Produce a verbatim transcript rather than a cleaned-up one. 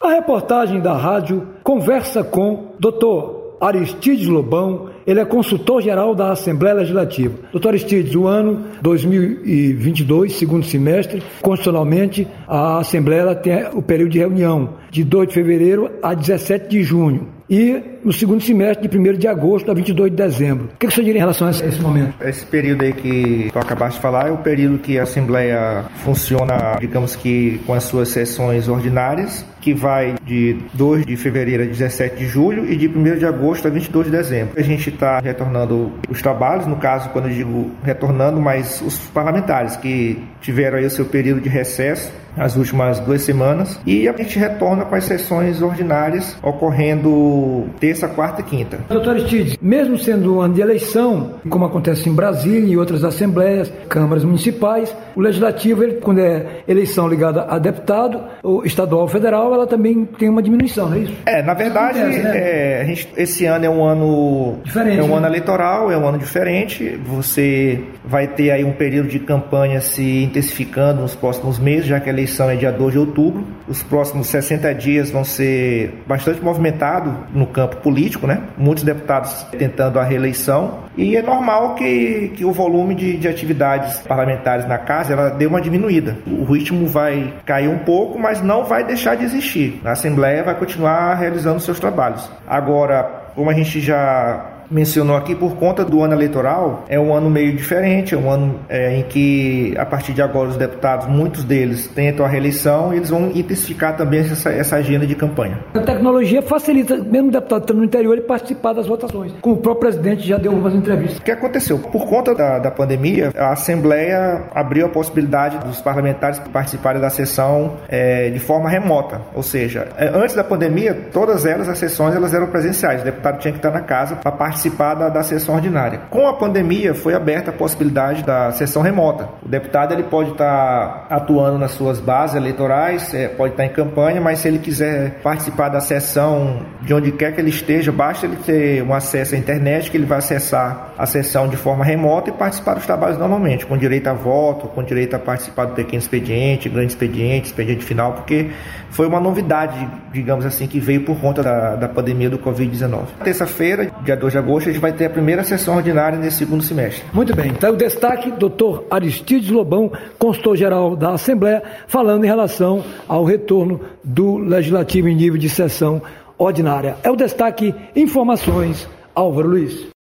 A reportagem da rádio conversa com doutor Aristides Lobão. Ele é consultor-geral da Assembleia Legislativa. doutor Aristides, o ano dois mil e vinte e dois, segundo semestre, constitucionalmente, a Assembleia ela tem o período de reunião de dois de fevereiro a dezessete de junho. E no segundo semestre, de primeiro de agosto a vinte e dois de dezembro. O que você diria em relação a esse momento? Esse período aí que tu acabaste de falar é o período que a Assembleia funciona, digamos que com as suas sessões ordinárias, que vai de dois de fevereiro a dezessete de julho e de primeiro de agosto a vinte e dois de dezembro. A gente está retornando os trabalhos, no caso, quando eu digo retornando, mas os parlamentares que tiveram aí o seu período de recesso as últimas duas semanas, e a gente retorna com as sessões ordinárias ocorrendo terça, quarta e quinta. doutor Aristides, mesmo sendo um ano de eleição, como acontece em Brasília e outras assembleias, câmaras municipais, o legislativo, ele, quando é eleição ligada a deputado, ou estadual ou federal, ela também tem uma diminuição, não é isso? É, na verdade, acontece, né? é, a gente, esse ano é um ano diferente, é um né? ano eleitoral, é um ano diferente. Você vai ter aí um período de campanha se intensificando nos próximos meses, já que a eleição é dia dois de outubro. Os próximos sessenta dias vão ser bastante movimentados no campo político, né? Muitos deputados tentando a reeleição, e é normal que, que o volume de, de atividades parlamentares na casa ela dê uma diminuída. O ritmo vai cair um pouco, mas não vai deixar de existir. A Assembleia vai continuar realizando seus trabalhos. Agora, como a gente já mencionou aqui, por conta do ano eleitoral, é um ano meio diferente, é um ano é, em que, a partir de agora, os deputados, muitos deles tentam a reeleição, e eles vão intensificar também essa, essa agenda de campanha. A tecnologia facilita, mesmo o deputado estando no interior, ele participar das votações, como o próprio presidente já deu algumas entrevistas. O que aconteceu? Por conta da, da pandemia, a Assembleia abriu a possibilidade dos parlamentares participarem da sessão é, de forma remota, ou seja, antes da pandemia, todas elas, as sessões, elas eram presenciais, o deputado tinha que estar na casa para participar participar da, da sessão ordinária. Com a pandemia, foi aberta a possibilidade da sessão remota. O deputado ele pode estar atuando nas suas bases eleitorais, é, pode estar em campanha, mas se ele quiser participar da sessão de onde quer que ele esteja, basta ele ter um acesso à internet, que ele vai acessar a sessão de forma remota e participar dos trabalhos normalmente, com direito a voto, com direito a participar do pequeno expediente, grande expediente, expediente final, porque foi uma novidade, digamos assim, que veio por conta da, da pandemia do covid dezenove. Terça-feira, dia dois de agosto, a gente vai ter a primeira sessão ordinária nesse segundo semestre. Muito bem, então o destaque, doutor Aristides Lobão, consultor-geral da Assembleia, falando em relação ao retorno do Legislativo em nível de sessão ordinária. É o destaque, informações, Álvaro Luiz.